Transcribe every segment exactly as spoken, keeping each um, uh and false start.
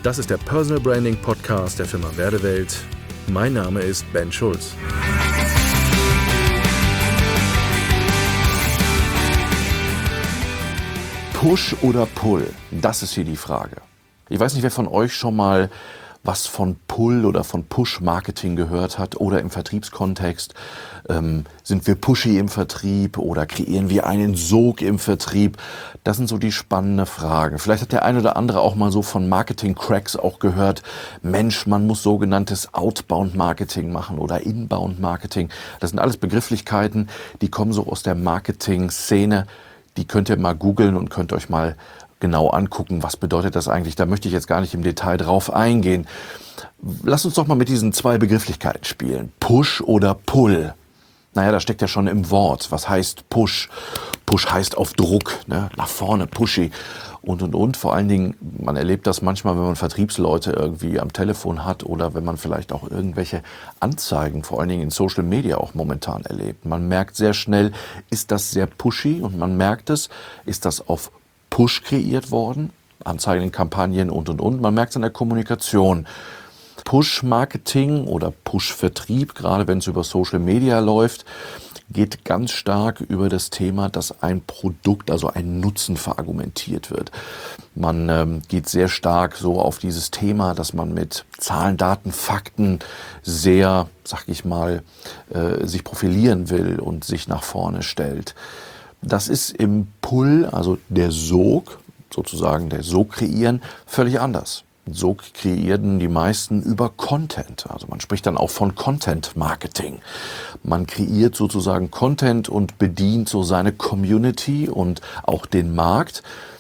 Das ist der Personal Branding Podcast der Firma Werdewelt. Mein Name ist Ben Schulz. Push oder Pull? Das ist hier die Frage. Ich weiß nicht, wer von euch schon mal was von Pull oder von Push-Marketing gehört hat oder im Vertriebskontext. Ähm, sind wir pushy im Vertrieb oder kreieren wir einen Sog im Vertrieb? Das sind so die spannenden Fragen. Vielleicht hat der eine oder andere auch mal so von Marketing-Cracks auch gehört. Mensch, man muss sogenanntes Outbound-Marketing machen oder Inbound-Marketing. Das sind alles Begrifflichkeiten, die kommen so aus der Marketing-Szene. Die könnt ihr mal googeln und könnt euch mal genau angucken, was bedeutet das eigentlich. Da möchte ich jetzt gar nicht im Detail drauf eingehen. Lass uns doch mal mit diesen zwei Begrifflichkeiten spielen. Push oder Pull. Naja, da steckt ja schon im Wort. Was heißt Push? Push heißt auf Druck, ne? Nach vorne, pushy und, und, und. Vor allen Dingen, man erlebt das manchmal, wenn man Vertriebsleute irgendwie am Telefon hat oder wenn man vielleicht auch irgendwelche Anzeigen, vor allen Dingen in Social Media auch momentan erlebt. Man merkt sehr schnell, ist das sehr pushy und man merkt es, ist das auf Push kreiert worden, Anzeigen, Kampagnen und, und, und. Man merkt es in der Kommunikation. Push-Marketing oder Push-Vertrieb, gerade wenn es über Social Media läuft, geht ganz stark über das Thema, dass ein Produkt, also ein Nutzen verargumentiert wird. Man ähm, geht sehr stark so auf dieses Thema, dass man mit Zahlen, Daten, Fakten sehr, sag ich mal, äh, sich profilieren will und sich nach vorne stellt. Das ist im Pull, also der Sog, sozusagen der Sog kreieren, völlig anders. Sog kreierten die meisten über Content. Also man spricht dann auch von Content Marketing. Man kreiert sozusagen Content und bedient so seine Community und auch den Markt.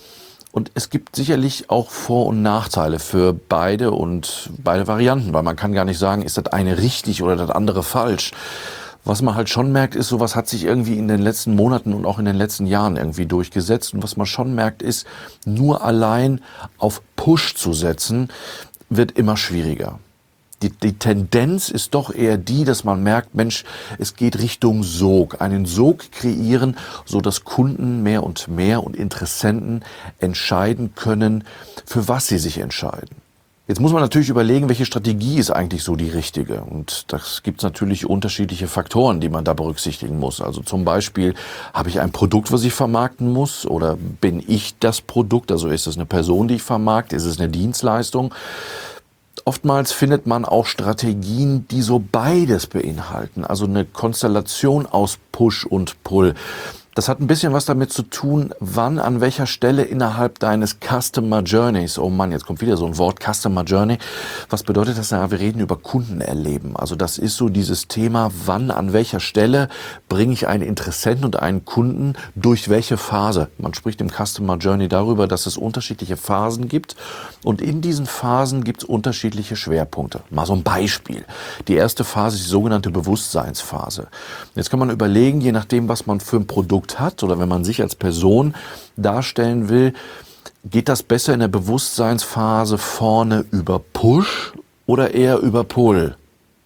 Und es gibt sicherlich auch Vor- und Nachteile für beide und beide Varianten, weil man kann gar nicht sagen, ist das eine richtig oder das andere falsch. Was man halt schon merkt, ist, sowas hat sich irgendwie in den letzten Monaten und auch in den letzten Jahren irgendwie durchgesetzt. Und was man schon merkt, ist, nur allein auf Push zu setzen, wird immer schwieriger. Die, die Tendenz ist doch eher die, dass man merkt, Mensch, es geht Richtung Sog. Einen Sog kreieren, so dass Kunden mehr und mehr und Interessenten entscheiden können, für was sie sich entscheiden. Jetzt muss man natürlich überlegen, welche Strategie ist eigentlich so die richtige. Und das gibt es natürlich unterschiedliche Faktoren, die man da berücksichtigen muss. Also zum Beispiel, habe ich ein Produkt, was ich vermarkten muss? Oder bin ich das Produkt? Also ist es eine Person, die ich vermarkte? Ist es eine Dienstleistung? Oftmals findet man auch Strategien, die so beides beinhalten. Also eine Konstellation aus Push und Pull. Das hat ein bisschen was damit zu tun, wann, an welcher Stelle innerhalb deines Customer Journeys, oh Mann, jetzt kommt wieder so ein Wort, Customer Journey. Was bedeutet das? Na, wir reden über Kundenerleben. Also das ist so dieses Thema, wann, an welcher Stelle bringe ich einen Interessenten und einen Kunden durch welche Phase. Man spricht im Customer Journey darüber, dass es unterschiedliche Phasen gibt und in diesen Phasen gibt es unterschiedliche Schwerpunkte. Mal so ein Beispiel. Die erste Phase ist die sogenannte Bewusstseinsphase. Jetzt kann man überlegen, je nachdem, was man für ein Produkt hat oder wenn man sich als Person darstellen will, geht das besser in der Bewusstseinsphase vorne über Push oder eher über Pull?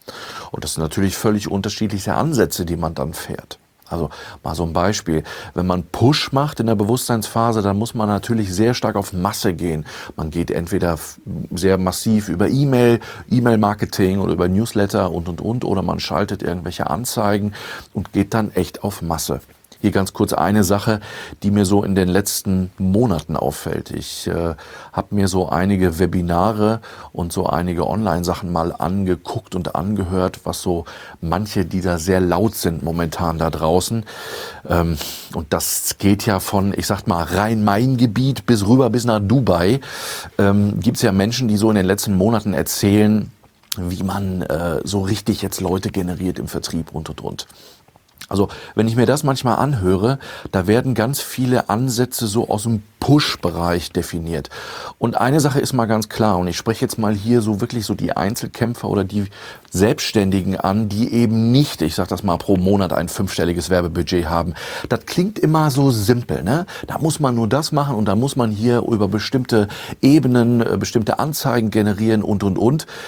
Und das sind natürlich völlig unterschiedliche Ansätze, die man dann fährt. Also mal so ein Beispiel, wenn man Push macht in der Bewusstseinsphase, dann muss man natürlich sehr stark auf Masse gehen. Man geht entweder sehr massiv über E-Mail, E-Mail-Marketing oder über Newsletter und, und, und, oder man schaltet irgendwelche Anzeigen und geht dann echt auf Masse. Hier ganz kurz eine Sache, die mir so in den letzten Monaten auffällt. Ich äh, habe mir so einige Webinare und so einige Online-Sachen mal angeguckt und angehört, was so manche, die da sehr laut sind momentan da draußen. Ähm, und das geht ja von, ich sag mal, Rhein-Main-Gebiet bis rüber bis nach Dubai. Ähm, gibt's ja Menschen, die so in den letzten Monaten erzählen, wie man äh, so richtig jetzt Leute generiert im Vertrieb und und und. Also wenn ich mir das manchmal anhöre, da werden ganz viele Ansätze so aus dem Push-Bereich definiert. Und eine Sache ist mal ganz klar, und ich spreche jetzt mal hier so wirklich so die Einzelkämpfer oder die Selbstständigen an, die eben nicht, ich sag das mal, pro Monat ein fünfstelliges Werbebudget haben. Das klingt immer so simpel, ne? Da muss man nur das machen und da muss man hier über bestimmte Ebenen, bestimmte Anzeigen generieren und, und, und.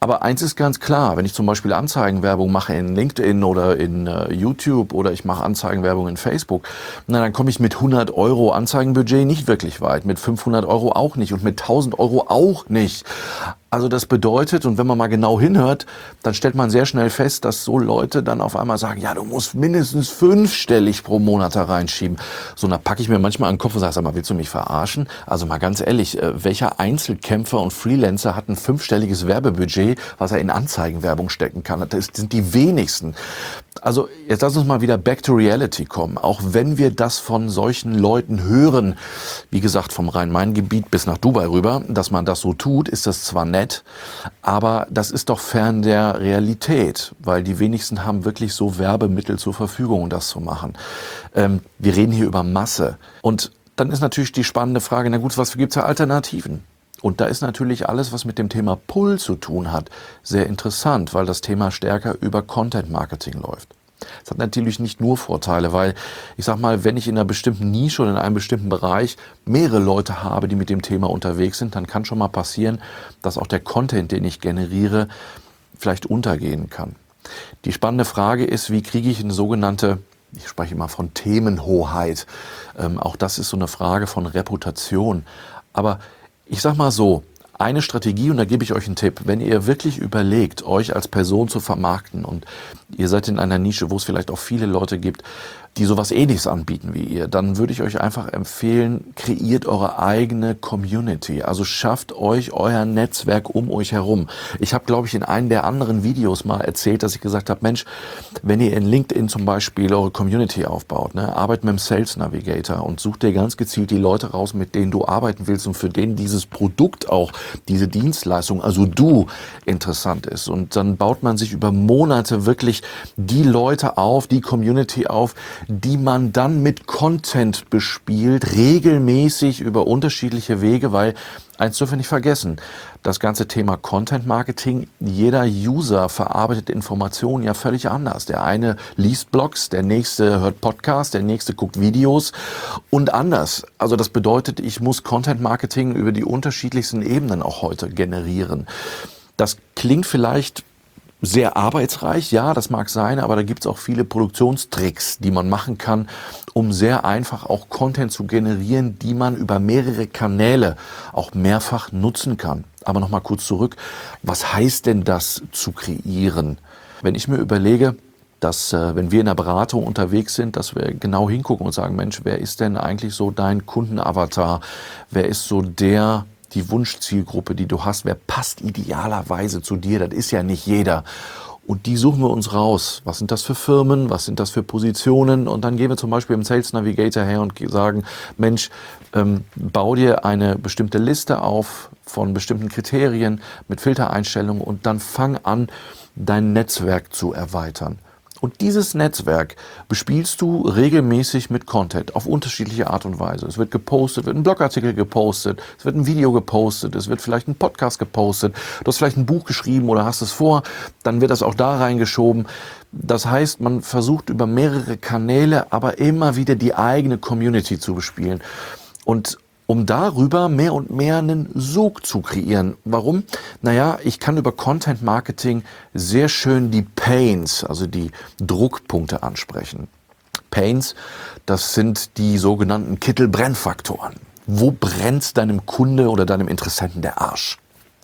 Aber eins ist ganz klar, wenn ich zum Beispiel Anzeigenwerbung mache in LinkedIn oder in äh, YouTube oder ich mache Anzeigenwerbung in Facebook, na, dann komme ich mit hundert Euro Anzeigenbudget nicht wirklich weit, mit fünfhundert Euro auch nicht und mit tausend Euro auch nicht. Also das bedeutet, und wenn man mal genau hinhört, dann stellt man sehr schnell fest, dass so Leute dann auf einmal sagen, ja, du musst mindestens fünfstellig pro Monat da reinschieben. So, da packe ich mir manchmal an den Kopf und sage, sag mal, willst du mich verarschen? Also mal ganz ehrlich, äh, welcher Einzelkämpfer und Freelancer hat ein fünfstelliges Werbebudget, was er in Anzeigenwerbung stecken kann? Das sind die wenigsten. Also jetzt lass uns mal wieder back to reality kommen. Auch wenn wir das von solchen Leuten hören, wie gesagt, vom Rhein-Main-Gebiet bis nach Dubai rüber, dass man das so tut, ist das zwar nett, aber das ist doch fern der Realität, weil die wenigsten haben wirklich so Werbemittel zur Verfügung, um das zu machen. Ähm, wir reden hier über Masse. Und dann ist natürlich die spannende Frage, na gut, was gibt es für Alternativen? Und da ist natürlich alles, was mit dem Thema Pull zu tun hat, sehr interessant, weil das Thema stärker über Content Marketing läuft. Es hat natürlich nicht nur Vorteile, weil ich sag mal, wenn ich in einer bestimmten Nische oder in einem bestimmten Bereich mehrere Leute habe, die mit dem Thema unterwegs sind, dann kann schon mal passieren, dass auch der Content, den ich generiere, vielleicht untergehen kann. Die spannende Frage ist, wie kriege ich eine sogenannte, ich spreche immer von Themenhoheit, ähm, auch das ist so eine Frage von Reputation. Aber ich sag mal so, eine Strategie, und da gebe ich euch einen Tipp, wenn ihr wirklich überlegt, euch als Person zu vermarkten und ihr seid in einer Nische, wo es vielleicht auch viele Leute gibt, die sowas Ähnliches anbieten wie ihr, dann würde ich euch einfach empfehlen, kreiert eure eigene Community. Also schafft euch euer Netzwerk um euch herum. Ich habe, glaube ich, in einem der anderen Videos mal erzählt, dass ich gesagt habe, Mensch, wenn ihr in LinkedIn zum Beispiel eure Community aufbaut, ne, arbeitet mit dem Sales Navigator und sucht dir ganz gezielt die Leute raus, mit denen du arbeiten willst und für denen dieses Produkt auch, diese Dienstleistung, also du, interessant ist. Und dann baut man sich über Monate wirklich die Leute auf, die Community auf, die man dann mit Content bespielt, regelmäßig über unterschiedliche Wege, weil eins dürfen wir nicht vergessen, das ganze Thema Content Marketing, jeder User verarbeitet Informationen ja völlig anders. Der eine liest Blogs, der nächste hört Podcasts, der nächste guckt Videos und anders. Also das bedeutet, ich muss Content Marketing über die unterschiedlichsten Ebenen auch heute generieren. Das klingt vielleicht sehr arbeitsreich, ja, das mag sein, aber da gibt es auch viele Produktionstricks, die man machen kann, um sehr einfach auch Content zu generieren, die man über mehrere Kanäle auch mehrfach nutzen kann. Aber nochmal kurz zurück, was heißt denn das zu kreieren? Wenn ich mir überlege, dass äh, wenn wir in der Beratung unterwegs sind, dass wir genau hingucken und sagen, Mensch, wer ist denn eigentlich so dein Kundenavatar? Wer ist so der die Wunschzielgruppe, die du hast, wer passt idealerweise zu dir, das ist ja nicht jeder. Und die suchen wir uns raus. Was sind das für Firmen, was sind das für Positionen? Und dann gehen wir zum Beispiel im Sales Navigator her und sagen, Mensch, ähm, bau dir eine bestimmte Liste auf von bestimmten Kriterien mit Filtereinstellungen und dann fang an, dein Netzwerk zu erweitern. Und dieses Netzwerk bespielst du regelmäßig mit Content auf unterschiedliche Art und Weise. Es wird gepostet, wird ein Blogartikel gepostet, es wird ein Video gepostet, es wird vielleicht ein Podcast gepostet, du hast vielleicht ein Buch geschrieben oder hast es vor, dann wird das auch da reingeschoben. Das heißt, man versucht über mehrere Kanäle, aber immer wieder die eigene Community zu bespielen. Und um darüber mehr und mehr einen Sog zu kreieren. Warum? Naja, ich kann über Content Marketing sehr schön die Pains, also die Druckpunkte ansprechen. Pains, das sind die sogenannten Kittelbrennfaktoren. Wo brennt deinem Kunde oder deinem Interessenten der Arsch?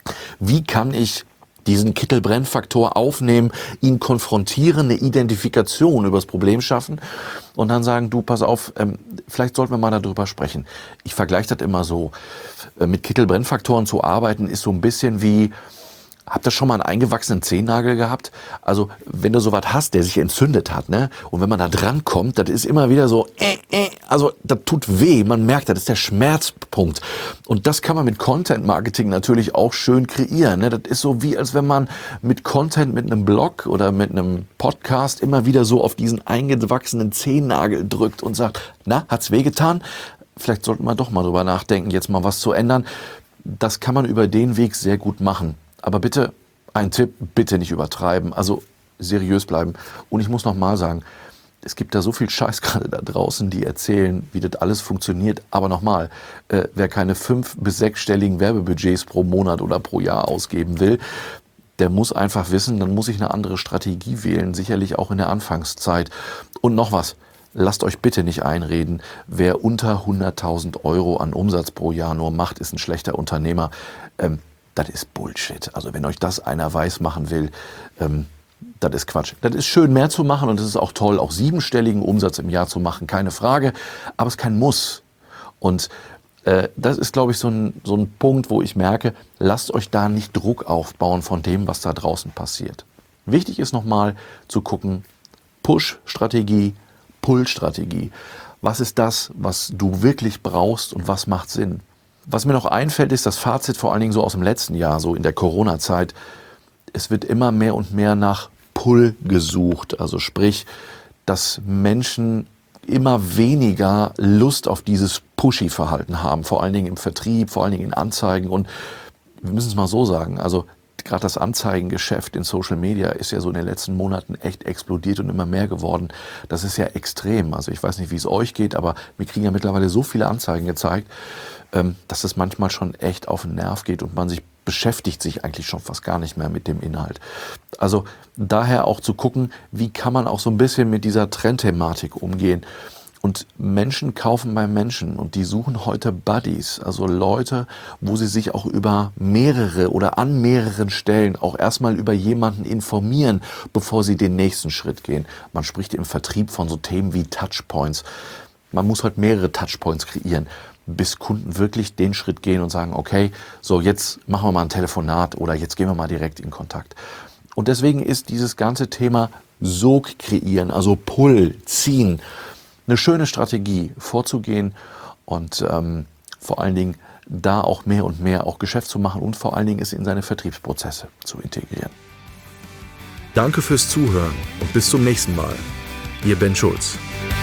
Wie kann ich diesen Kittelbrennfaktor aufnehmen, ihn konfrontieren, eine Identifikation über das Problem schaffen und dann sagen, du, pass auf, ähm, vielleicht sollten wir mal darüber sprechen. Ich vergleiche das immer so, äh, mit Kittelbrennfaktoren zu arbeiten ist so ein bisschen wie, habt ihr schon mal einen eingewachsenen Zehennagel gehabt? Also wenn du sowas hast, der sich entzündet hat, ne, und wenn man da dran kommt, das ist immer wieder so, äh, äh, also das tut weh, man merkt, das ist der Schmerzpunkt. Und das kann man mit Content Marketing natürlich auch schön kreieren, ne? Das ist so wie, als wenn man mit Content, mit einem Blog oder mit einem Podcast immer wieder so auf diesen eingewachsenen Zehennagel drückt und sagt, na, hat's wehgetan? Vielleicht sollten wir doch mal drüber nachdenken, jetzt mal was zu ändern. Das kann man über den Weg sehr gut machen. Aber bitte, ein Tipp, bitte nicht übertreiben, also seriös bleiben. Und ich muss noch mal sagen, es gibt da so viel Scheiß gerade da draußen, die erzählen, wie das alles funktioniert. Aber nochmal, äh, wer keine fünf- bis sechsstelligen Werbebudgets pro Monat oder pro Jahr ausgeben will, der muss einfach wissen, dann muss ich eine andere Strategie wählen, sicherlich auch in der Anfangszeit. Und noch was, lasst euch bitte nicht einreden, wer unter hunderttausend Euro an Umsatz pro Jahr nur macht, ist ein schlechter Unternehmer. Ähm, das ist Bullshit. Also wenn euch das einer weiß machen will, ähm, das ist Quatsch. Das ist schön, mehr zu machen und es ist auch toll, auch siebenstelligen Umsatz im Jahr zu machen, keine Frage. Aber es ist kein Muss. Und äh, das ist, glaube ich, so ein, so ein Punkt, wo ich merke, lasst euch da nicht Druck aufbauen von dem, was da draußen passiert. Wichtig ist nochmal zu gucken, Push-Strategie, Pull-Strategie. Was ist das, was du wirklich brauchst und was macht Sinn? Was mir noch einfällt, ist das Fazit vor allen Dingen so aus dem letzten Jahr, so in der Corona-Zeit. Es wird immer mehr und mehr nach Pull gesucht, also sprich, dass Menschen immer weniger Lust auf dieses Pushy-Verhalten haben, vor allen Dingen im Vertrieb, vor allen Dingen in Anzeigen. Und wir müssen es mal so sagen, also gerade das Anzeigengeschäft in Social Media ist ja so in den letzten Monaten echt explodiert und immer mehr geworden. Das ist ja extrem. Also ich weiß nicht, wie es euch geht, aber wir kriegen ja mittlerweile so viele Anzeigen gezeigt, dass es manchmal schon echt auf den Nerv geht und man sich beschäftigt sich eigentlich schon fast gar nicht mehr mit dem Inhalt. Also daher auch zu gucken, wie kann man auch so ein bisschen mit dieser Trendthematik umgehen. Und Menschen kaufen bei Menschen und die suchen heute Buddies, also Leute, wo sie sich auch über mehrere oder an mehreren Stellen auch erstmal über jemanden informieren, bevor sie den nächsten Schritt gehen. Man spricht im Vertrieb von so Themen wie Touchpoints. Man muss halt mehrere Touchpoints kreieren, bis Kunden wirklich den Schritt gehen und sagen, okay, so jetzt machen wir mal ein Telefonat oder jetzt gehen wir mal direkt in Kontakt. Und deswegen ist dieses ganze Thema Sog kreieren, also Pull, ziehen, eine schöne Strategie vorzugehen und ähm, vor allen Dingen da auch mehr und mehr auch Geschäft zu machen und vor allen Dingen es in seine Vertriebsprozesse zu integrieren. Danke fürs Zuhören und bis zum nächsten Mal. Ihr Ben Schulz.